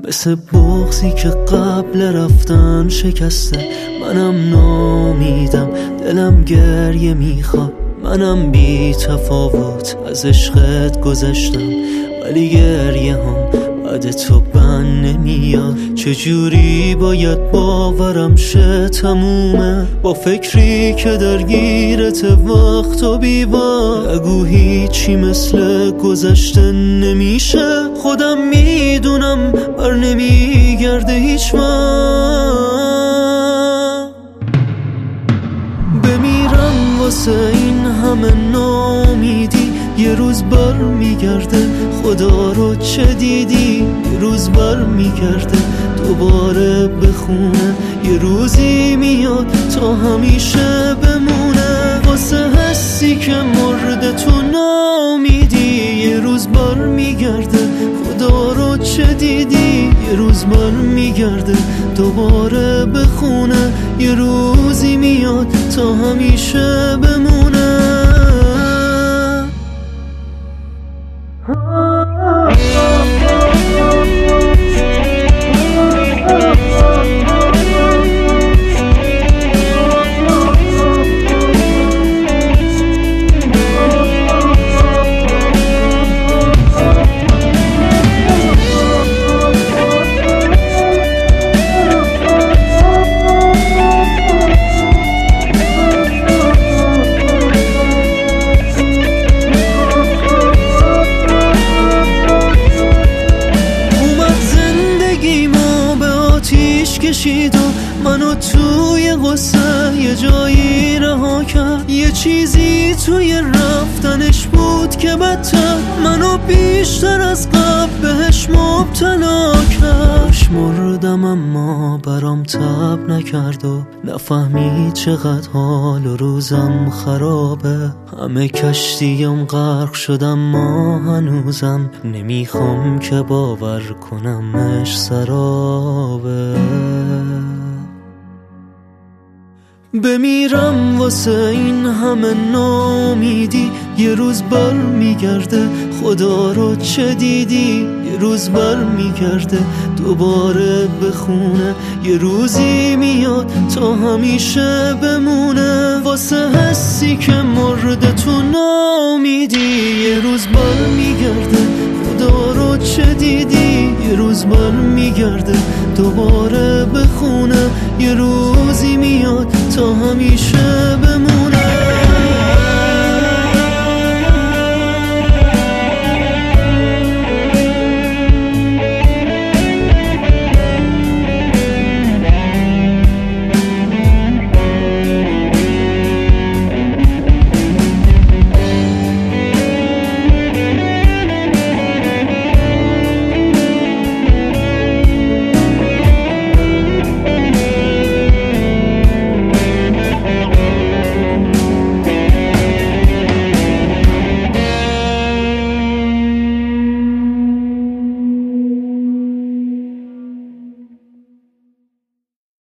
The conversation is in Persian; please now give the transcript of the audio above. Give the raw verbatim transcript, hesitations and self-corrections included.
مثل بغضی که قبل رفتن شکسته. منم نامیدم، دلم گریه میخواد، منم بی تفاوت از عشقت گذشتم، ولی گریه هم بعد تو بند نمیاد. چجوری باید باورم شه تمومه با فکری که درگیرت وقت و بیوار. نگو هیچی مثل گذشته نمیشه، خودم میدونم بر نمیگرده هیچ وقت. بمیرم واسه این همه نامیدی، یه روز بر میگرده، خدا رو چه دیدی؟ یه روز بر میگرده دوباره بخونه، یه روزی میاد تا همیشه بمونه. واسه حسی که مرده تو نامیدی، یه روز بر میگرده، خدا رو چه دیدی؟ یه روز بر میگرده دوباره بخونه، یه روزی میاد تا همیشه بمونه. کشید و منو توی غصه یه جایی رها کرد، یه چیزی توی رفتنش بود که بدتر منو بیشتر از قبل بهش مبتلا کرد. مردم اما برام تب نکرد و نفهمید چقدر حال و روزم خرابه. همه کشتیم غرق شدم ما هنوزم نمیخوام که باور کنمش سرابه. بمیرم واسه این همه نامیدی، یه روز بر میگرده، خدا رو چه دیدی؟ یه روز بر میگرده دوباره بخونه، یه روزی میاد تا همیشه بمونه. واسه حسی که مرده تو نامیدی، یه روز بر میگرده، خدا رو چه دیدی؟ یه روز بر میگرده دوباره بخونه، یه روزی میاد تا همیشه بمونه.